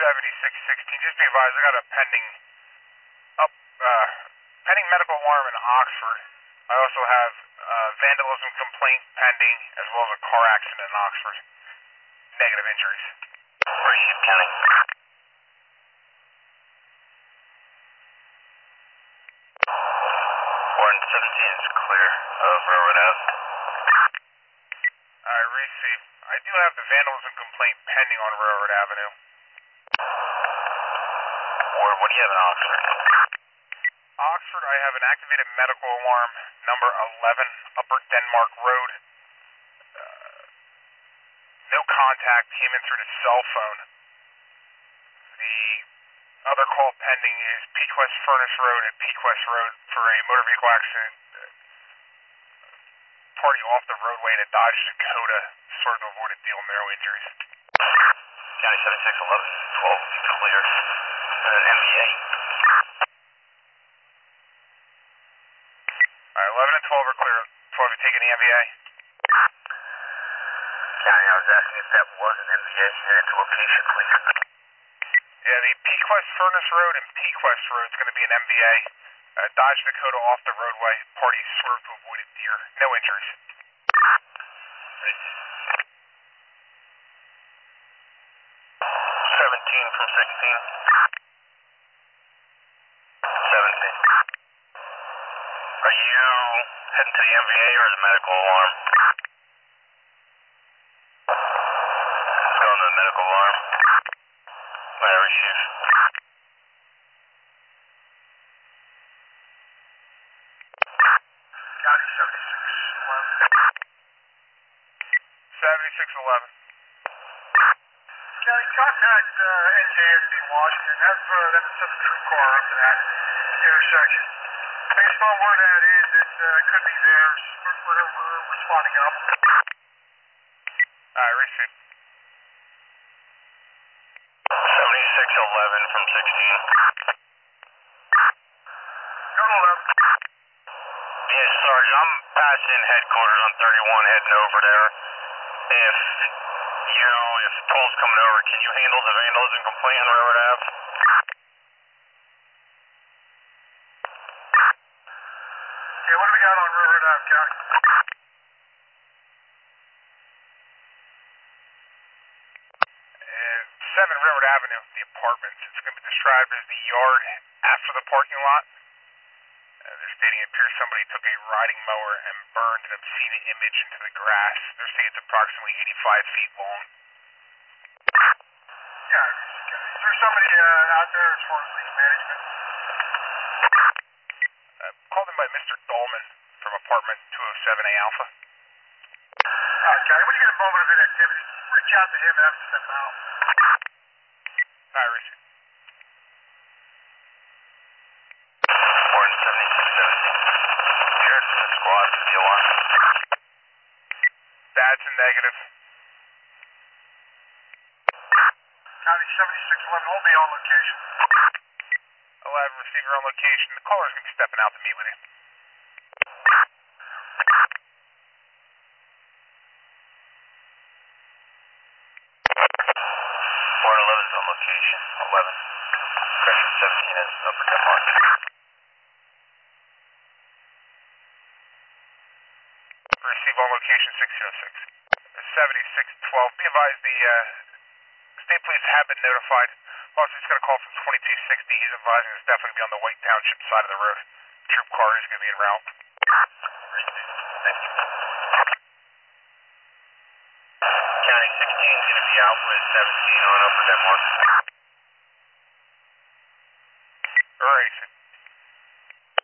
7616, just be advised, I got a pending medical alarm in Oxford. I also have vandalism complaint pending, as well as a car accident in Oxford. Negative injuries. Receive County. Warren 17 is clear of Railroad Ave. Alright, receive. I do have the vandalism complaint pending on Railroad Avenue. Ward, what do you have in Oxford? Oxford, I have an activated medical alarm, number 11, Upper Denmark Road. No contact, came in through the cell phone. The other call pending is Pequest Furnace Road and Pequest Road for a motor vehicle accident. Party off the roadway in a Dodge Dakota, sort of avoided deal, no injuries. County 7611, 12 is clear. MVA. Alright, 11 and 12 are clear. 12, you taking the MVA? County, I was asking if that was an MVA and its location, please. Yeah, the Pequest Furnace Road and Pequest Road is going to be an MVA. Dodge Dakota off the roadway. Party swerved to avoid a deer. No injuries. 17 from 16. 17. Are you heading to the MVA or the medical alarm? Let's go on the medical alarm. Might receive. County 7611. 7611. County, contact NJSD Washington. Have them send a troop car up to that intersection. Based on where that is, it could be theirs. We're responding up. Alright, receive. 7611 from 16. Go to 11. Yes, Sergeant, I'm passing headquarters on 31 heading over there. If Paul's coming over, can you handle the vandalism complaint on Railroad Ave? Okay, what do we got on Railroad Ave, County? 7 Railroad Avenue, the apartments. It's going to be described as the yard after the parking lot. They're stating it appears somebody took a riding mower and burned an obscene image into the grass. They're saying it's approximately 85 feet long. Yeah, is there somebody out there as far as lease management? Called in by Mr. Dolman from apartment 207A Alpha. Okay, when you get a moment of inactivity, reach out to him and have him step out. Alright, receive. Warren 7617. Here's the squad for the alarm. That's a negative. County 7611, hold me on location. 11, receiver on location. The caller's going to be stepping out to meet with you. Warren 11 is on location. 11. Correction 17 is Upper Denmark. Receive on location 1606. 7612. Be advised the state police have been notified. Also, just got a call from 2260. He's advising it's definitely going to be on the White Township side of the road. Troop car is going to be en route. Thank you. County 16 is going to be out with 17 on Upper Denmark.